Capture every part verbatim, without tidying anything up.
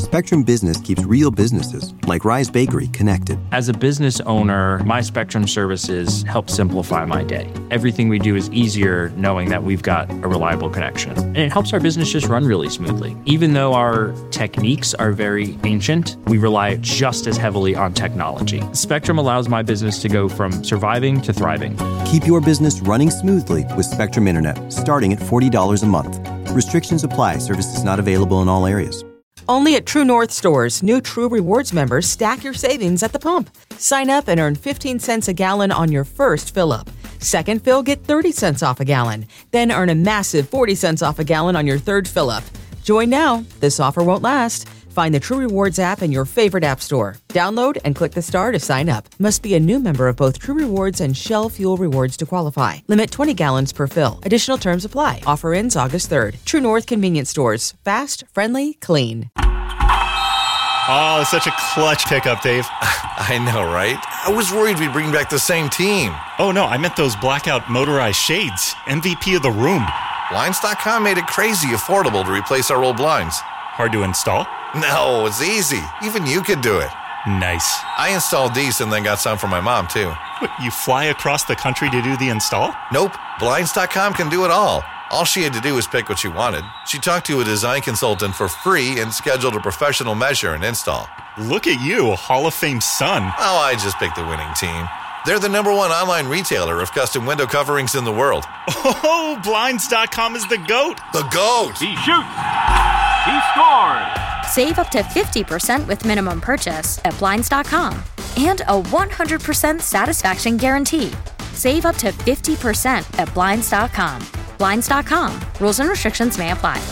Spectrum Business keeps real businesses, like Rise Bakery, connected. As a business owner, my Spectrum services help simplify my day. Everything we do is easier knowing that we've got a reliable connection. And it helps our business just run really smoothly. Even though our techniques are very ancient, we rely just as heavily on technology. Spectrum allows my business to go from surviving to thriving. Keep your business running smoothly with Spectrum Internet, starting at forty dollars a month. Restrictions apply. Services not available in all areas. Only at True North stores, new True Rewards members stack your savings at the pump. Sign up and earn fifteen cents a gallon on your first fill-up. Second fill, get thirty cents off a gallon. Then earn a massive forty cents off a gallon on your third fill-up. Join now. This offer won't last. Find the True Rewards app in your favorite app store. Download and click the star to sign up. Must be a new member of both True Rewards and Shell Fuel Rewards to qualify. Limit twenty gallons per fill. Additional terms apply. Offer ends August third. True North Convenience Stores. Fast, friendly, clean. Oh, it's such a clutch pickup, Dave. I know, right? I was worried we'd bring back the same team. Oh, no, I meant those blackout motorized shades. M V P of the room. Blinds dot com made it crazy affordable to replace our old blinds. Hard to install? No, it's easy. Even you could do it. Nice. I installed these and then got some for my mom, too. What, you fly across the country to do the install? Nope. Blinds dot com can do it all. All she had to do was pick what she wanted. She talked to a design consultant for free and scheduled a professional measure and install. Look at you, a Hall of Fame son. Oh, I just picked the winning team. They're the number one online retailer of custom window coverings in the world. Oh, Blinds dot com is the GOAT. The GOAT! He shoots! He scored! Save up to fifty percent with minimum purchase at Blinds dot com. And a one hundred percent satisfaction guarantee. Save up to fifty percent at Blinds dot com. Blinds dot com. Rules and restrictions may apply.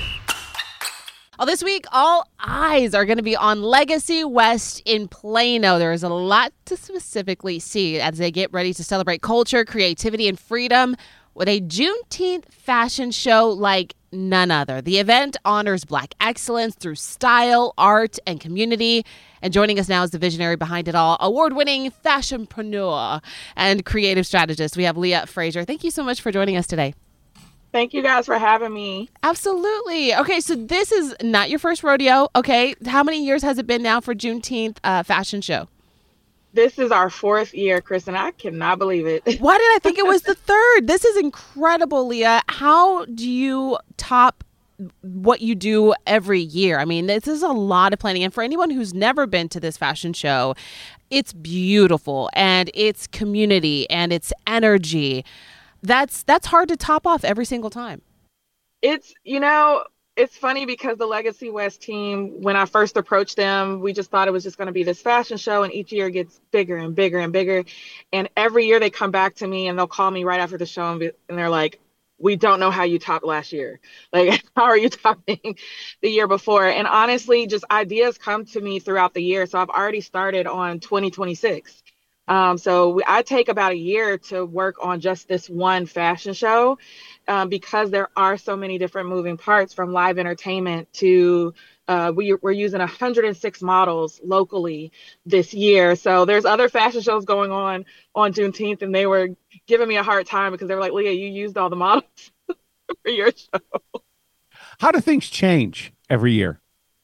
Well, this week, all eyes are going to be on Legacy West in Plano. There is a lot to specifically see as they get ready to celebrate culture, creativity, and freedom with a Juneteenth fashion show like none other. The event honors Black excellence through style, art, and community. And joining us now is the visionary behind it all, award-winning fashionpreneur and creative strategist. We have Leah Frazier. Thank you so much for joining us today. Thank you guys for having me. Absolutely. Okay, so this is not your first rodeo, okay? How many years has it been now for Juneteenth uh, fashion show? This is our fourth year, Kristen. I cannot believe it. Why did I think it was the third? This is incredible, Leah. How do you top what you do every year? I mean, this is a lot of planning. And for anyone who's never been to this fashion show, it's beautiful and it's community and it's energy. That's that's hard to top off every single time. It's, you know, it's funny because the Legacy West team, when I first approached them, we just thought it was just going to be this fashion show, and each year it gets bigger and bigger and bigger. And every year they come back to me and they'll call me right after the show and, be, and they're like, we don't know how you topped last year. Like, how are you topping the year before? And honestly, just ideas come to me throughout the year. So I've already started on twenty twenty-six. Um, so we, I take about a year to work on just this one fashion show um, because there are so many different moving parts, from live entertainment to uh, we, we're using one hundred six models locally this year. So there's other fashion shows going on on Juneteenth, and they were giving me a hard time because they were like, Leah, you used all the models for your show. How do things change every year?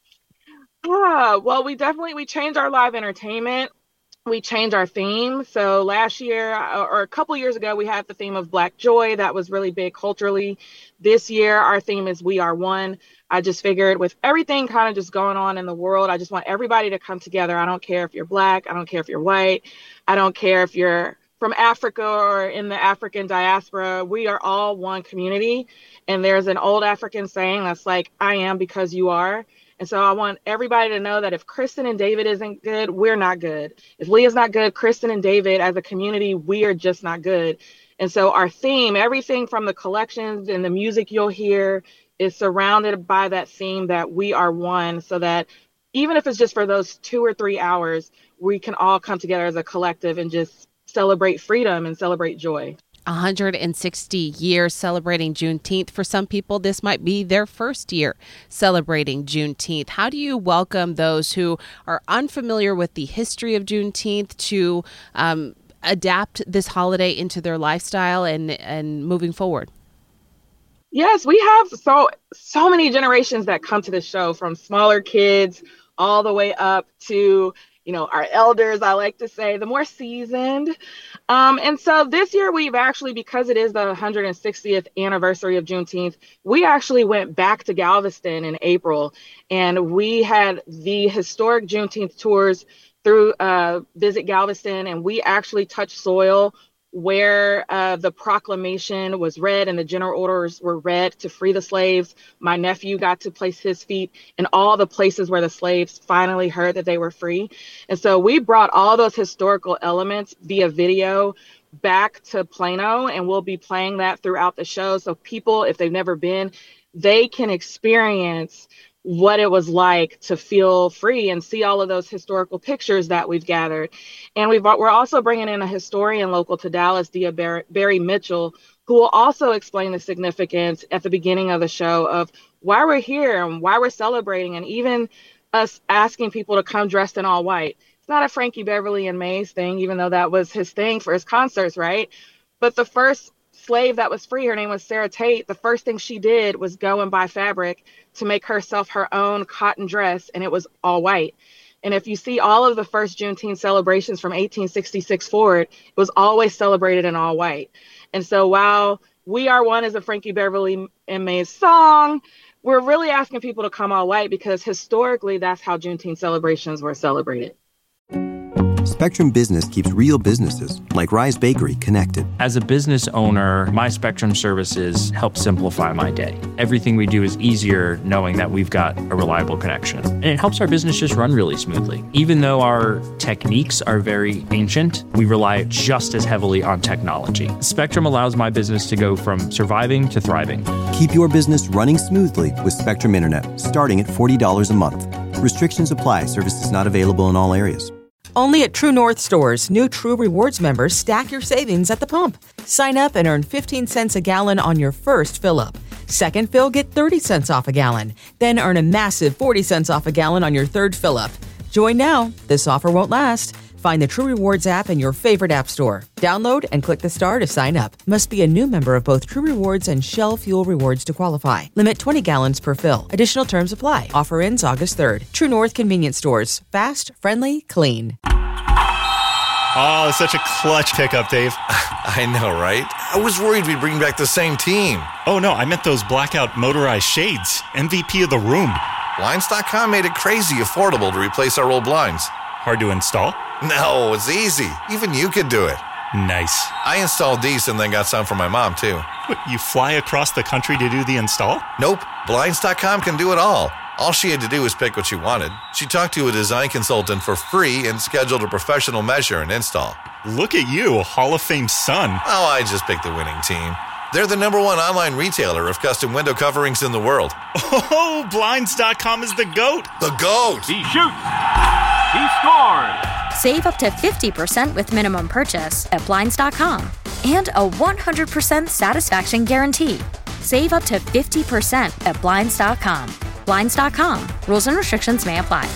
Yeah, well, we definitely, we change our live entertainment. We change our theme. So last year or a couple years ago, we had the theme of Black Joy. That was really big culturally. This year, our theme is We Are One. I just figured with everything kind of just going on in the world, I just want everybody to come together. I don't care if you're Black. I don't care if you're white. I don't care if you're from Africa or in the African diaspora. We are all one community. And there's an old African saying that's like, I am because you are. And so I want everybody to know that if Kristen and David isn't good, we're not good. If Leah's not good, Kristen and David as a community, we are just not good. And so our theme, everything from the collections and the music you'll hear, is surrounded by that theme that we are one, so that even if it's just for those two or three hours, we can all come together as a collective and just celebrate freedom and celebrate joy. one hundred sixty years celebrating Juneteenth. For some people, this might be their first year celebrating Juneteenth. How do you welcome those who are unfamiliar with the history of Juneteenth to um, adapt this holiday into their lifestyle and, and moving forward? Yes, we have so so many generations that come to the show, from smaller kids all the way up to, you know, our elders, I like to say, the more seasoned. Um, and so this year we've actually, because it is the one hundred sixtieth anniversary of Juneteenth, we actually went back to Galveston in April, and we had the historic Juneteenth tours through uh, Visit Galveston, and we actually touched soil where uh, the proclamation was read and the general orders were read to free the slaves. My nephew got to place his feet in all the places where the slaves finally heard that they were free. And so we brought all those historical elements via video back to Plano, and we'll be playing that throughout the show. So people, if they've never been, they can experience what it was like to feel free and see all of those historical pictures that we've gathered. And we've, we're also bringing in a historian local to Dallas, Dia Barry, Barry Mitchell, who will also explain the significance at the beginning of the show of why we're here and why we're celebrating, and even us asking people to come dressed in all white. It's not a Frankie Beverly and Maze thing, even though that was his thing for his concerts, right? But the first slave that was free, her name was Sarah Tate, the first thing she did was go and buy fabric to make herself her own cotton dress, and it was all white. And if you see all of the first Juneteenth celebrations from eighteen sixty-six forward, it was always celebrated in all white. And so while We Are One is a Frankie Beverly and Maze song, we're really asking people to come all white because historically that's how Juneteenth celebrations were celebrated. Spectrum Business keeps real businesses, like Rise Bakery, connected. As a business owner, my Spectrum services help simplify my day. Everything we do is easier knowing that we've got a reliable connection. And it helps our business just run really smoothly. Even though our techniques are very ancient, we rely just as heavily on technology. Spectrum allows my business to go from surviving to thriving. Keep your business running smoothly with Spectrum Internet, starting at forty dollars a month. Restrictions apply. Services not available in all areas. Only at True North stores, new True Rewards members stack your savings at the pump. Sign up and earn fifteen cents a gallon on your first fill-up. Second fill, get thirty cents off a gallon. Then earn a massive forty cents off a gallon on your third fill-up. Join now. This offer won't last. Find the True Rewards app in your favorite app store. Download and click the star to sign up. Must be a new member of both True Rewards and Shell Fuel Rewards to qualify. Limit twenty gallons per fill. Additional terms apply. Offer ends August third. True North Convenience Stores. Fast, friendly, clean. Oh, it's such a clutch pickup, Dave. I know, right? I was worried we'd bring back the same team. Oh, no, I meant those blackout motorized shades. M V P of the room. Blinds dot com made it crazy affordable to replace our old blinds. Hard to install? No, it's easy. Even you could do it. Nice. I installed these and then got some for my mom, too. What, you fly across the country to do the install? Nope. Blinds dot com can do it all. All she had to do was pick what she wanted. She talked to a design consultant for free and scheduled a professional measure and install. Look at you, Hall of Fame son. Oh, I just picked the winning team. They're the number one online retailer of custom window coverings in the world. Oh, Blinds dot com is the GOAT. The GOAT! He shoots. He scored. Save up to fifty percent with minimum purchase at Blinds dot com. And a one hundred percent satisfaction guarantee. Save up to fifty percent at Blinds dot com. Blinds dot com. Rules and restrictions may apply.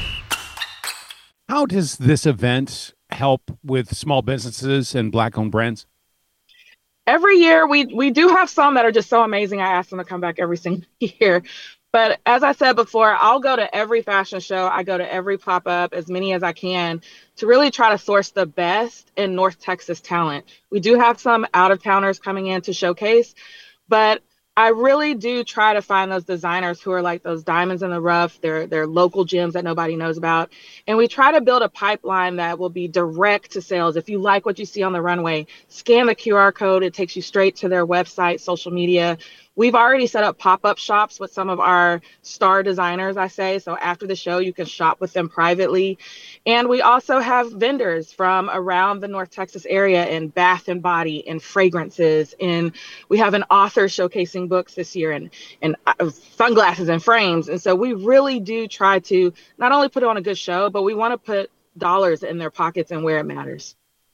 How does this event help with small businesses and Black-owned brands? Every year, we we do have some that are just so amazing. I ask them to come back every single year. But as I said before, I'll go to every fashion show. I go to every pop-up, as many as I can, to really try to source the best in North Texas talent. We do have some out-of-towners coming in to showcase, but I really do try to find those designers who are like those diamonds in the rough. They're, they're local gems that nobody knows about. And we try to build a pipeline that will be direct to sales. If you like what you see on the runway, scan the Q R code. It takes you straight to their website, social media. We've already set up pop-up shops with some of our star designers, I say. So after the show, you can shop with them privately. And we also have vendors from around the North Texas area in bath and body, in fragrances. And we have an author showcasing books this year, and, and sunglasses and frames. And so we really do try to not only put on a good show, but we want to put dollars in their pockets and where it matters.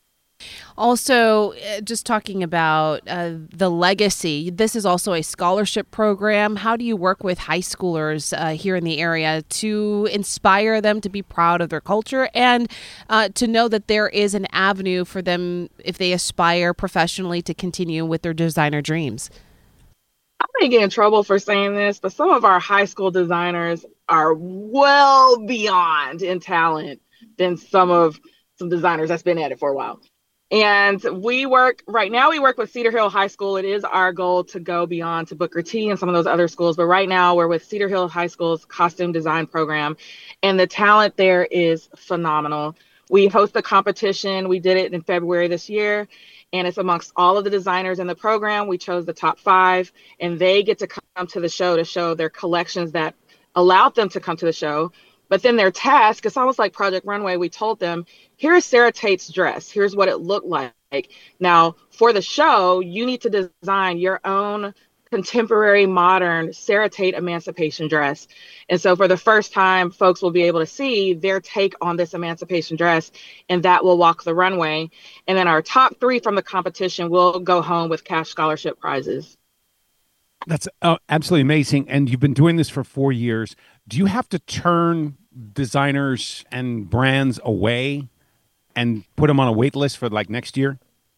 Also, just talking about uh, the legacy, this is also a scholarship program. How do you work with high schoolers uh, here in the area to inspire them to be proud of their culture and uh, to know that there is an avenue for them if they aspire professionally to continue with their designer dreams? I may get in trouble for saying this, but some of our high school designers are well beyond in talent than some of some designers that's been at it for a while. And we work, right now we work with Cedar Hill High School. It is our goal to go beyond to Booker T and some of those other schools. But right now we're with Cedar Hill High School's costume design program. And the talent there is phenomenal. We host a competition. We did it in February this year. And it's amongst all of the designers in the program. We chose the top five. And they get to come to the show to show their collections that allowed them to come to the show. But then their task, it's almost like Project Runway. We told them, here's Sarah Tate's dress. Here's what it looked like. Now, for the show, you need to design your own contemporary, modern Sarah Tate emancipation dress. And so for the first time, folks will be able to see their take on this emancipation dress, and that will walk the runway. And then our top three from the competition will go home with cash scholarship prizes. That's uh, absolutely amazing. And you've been doing this for four years. Do you have to turn designers and brands away and put them on a wait list for like next year?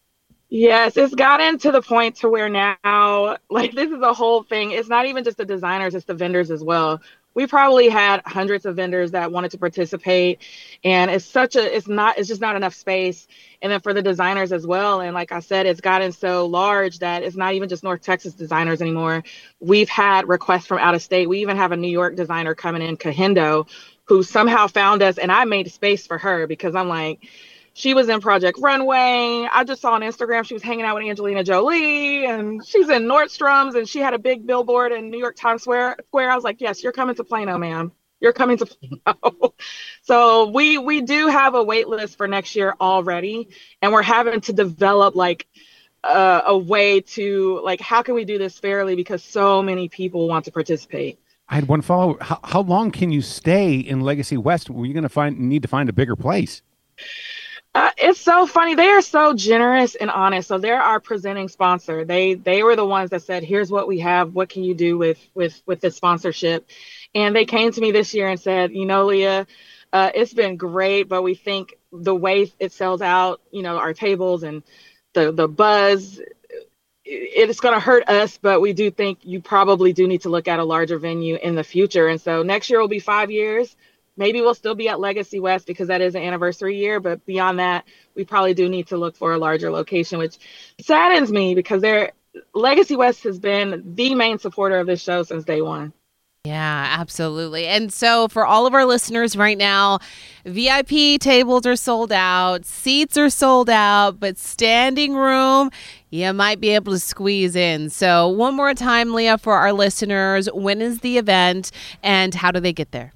Yes, it's gotten to the point to where now, like, this is a whole thing. It's not even just the designers, it's the vendors as well. We probably had hundreds of vendors that wanted to participate, and it's such a, it's not, it's just not enough space. And then for the designers as well. And like I said, it's gotten so large that it's not even just North Texas designers anymore. We've had requests from out of state. We even have a New York designer coming in, Kahindo, who somehow found us, and I made space for her because I'm like, she was in Project Runway. I just saw on Instagram she was hanging out with Angelina Jolie, and she's in Nordstrom's, and she had a big billboard in New York Times Square. I was like, yes, you're coming to Plano, ma'am. You're coming to Plano. So we we do have a wait list for next year already, and we're having to develop like uh, a way to, like, how can we do this fairly because so many people want to participate. I had one follow. How, how long can you stay in Legacy West? Were you going to find need to find a bigger place? Uh, it's so funny. They are so generous and honest. So they're our presenting sponsor. They they were the ones that said, here's what we have. What can you do with with with this sponsorship? And they came to me this year and said, you know, Leah, uh, it's been great, but we think the way it sells out, you know, our tables and the the buzz, it's going to hurt us, but we do think you probably do need to look at a larger venue in the future. And so next year will be five years. Maybe we'll still be at Legacy West because that is an anniversary year. But beyond that, we probably do need to look for a larger location, which saddens me because they're, Legacy West has been the main supporter of this show since day one. Yeah, absolutely. And so for all of our listeners right now, V I P tables are sold out, seats are sold out, but standing room, you might be able to squeeze in. So one more time, Leah, for our listeners, when is the event and how do they get there?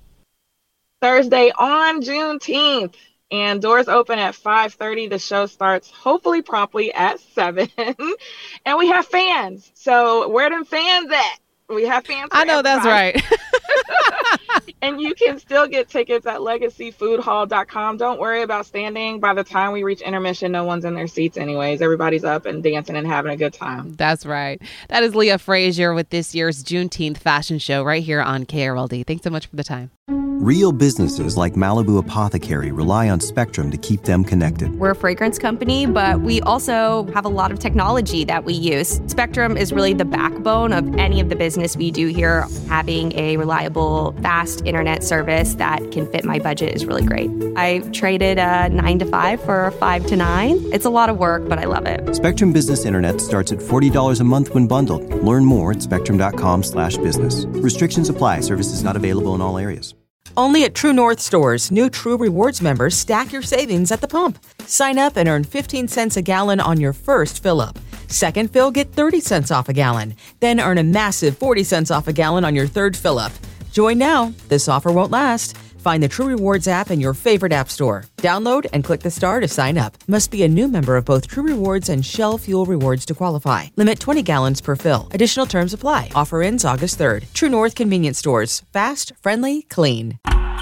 Thursday on Juneteenth, and doors open at five thirty. The show starts hopefully promptly at seven, and we have fans. So where them fans at? We have fans. I know everybody. That's right. And you can still get tickets at legacy food hall dot com. Don't worry about standing. By the time we reach intermission, no one's in their seats anyways. Everybody's up and dancing and having a good time. That's right. That is Leah Frazier with this year's Juneteenth fashion show right here on K R L D. Thanks so much for the time. Real businesses like Malibu Apothecary rely on Spectrum to keep them connected. We're a fragrance company, but we also have a lot of technology that we use. Spectrum is really the backbone of any of the business we do here. Having a reliable, fast internet service that can fit my budget is really great. I traded a nine to five for a five to nine. It's a lot of work, but I love it. Spectrum Business Internet starts at forty dollars a month when bundled. Learn more at spectrum.com slash business. Restrictions apply. Services not available in all areas. Only at True North stores, new True Rewards members stack your savings at the pump. Sign up and earn fifteen cents a gallon on your first fill-up. Second fill, get thirty cents off a gallon. Then earn a massive forty cents off a gallon on your third fill-up. Join now. This offer won't last. Find the True Rewards app in your favorite app store. Download and click the star to sign up. Must be a new member of both True Rewards and Shell Fuel Rewards to qualify. Limit twenty gallons per fill. Additional terms apply. Offer ends August third. True North Convenience Stores. Fast, friendly, clean.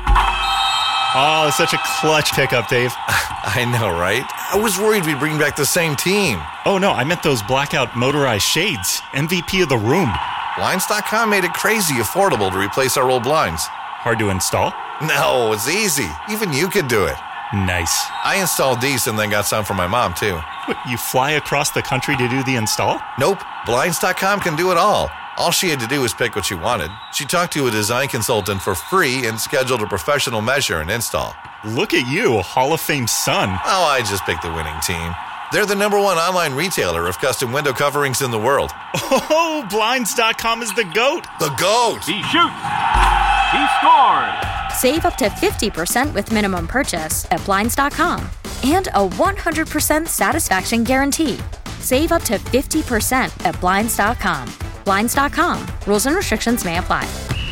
Oh, such a clutch pickup, Dave. I know, right? I was worried we'd bring back the same team. Oh, no, I meant those blackout motorized shades. M V P of the room. Blinds dot com made it crazy affordable to replace our old blinds. Hard to install? No, it's easy. Even you could do it. Nice. I installed these and then got some for my mom, too. What, you fly across the country to do the install? Nope. Blinds dot com can do it all. All she had to do was pick what she wanted. She talked to a design consultant for free and scheduled a professional measure and install. Look at you, Hall of Fame son. Oh, I just picked the winning team. They're the number one online retailer of custom window coverings in the world. Oh, Blinds dot com is the GOAT. The GOAT! He shoots! He scored! Save up to fifty percent with minimum purchase at Blinds dot com and a one hundred percent satisfaction guarantee. Save up to fifty percent at Blinds dot com. Blinds dot com. Rules and restrictions may apply.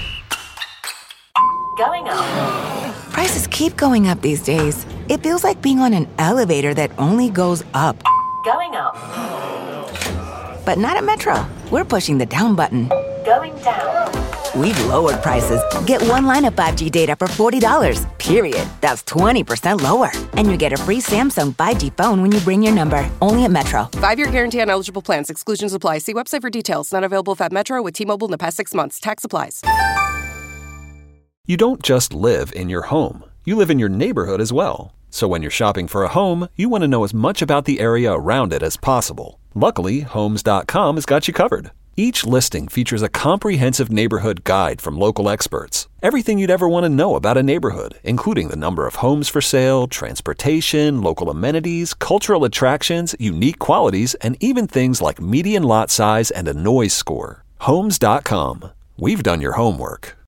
Going up. Prices keep going up these days. It feels like being on an elevator that only goes up. Going up. But not at Metro. We're pushing the down button. Going down. We've lowered prices. Get one line of five G data for forty dollars, period. That's twenty percent lower. And you get a free Samsung five G phone when you bring your number. Only at Metro. Five-year guarantee on eligible plans. Exclusions apply. See website for details. Not available at Metro with T-Mobile in the past six months. Tax applies. You don't just live in your home. You live in your neighborhood as well. So when you're shopping for a home, you want to know as much about the area around it as possible. Luckily, Homes dot com has got you covered. Each listing features a comprehensive neighborhood guide from local experts. Everything you'd ever want to know about a neighborhood, including the number of homes for sale, transportation, local amenities, cultural attractions, unique qualities, and even things like median lot size and a noise score. Homes dot com. We've done your homework.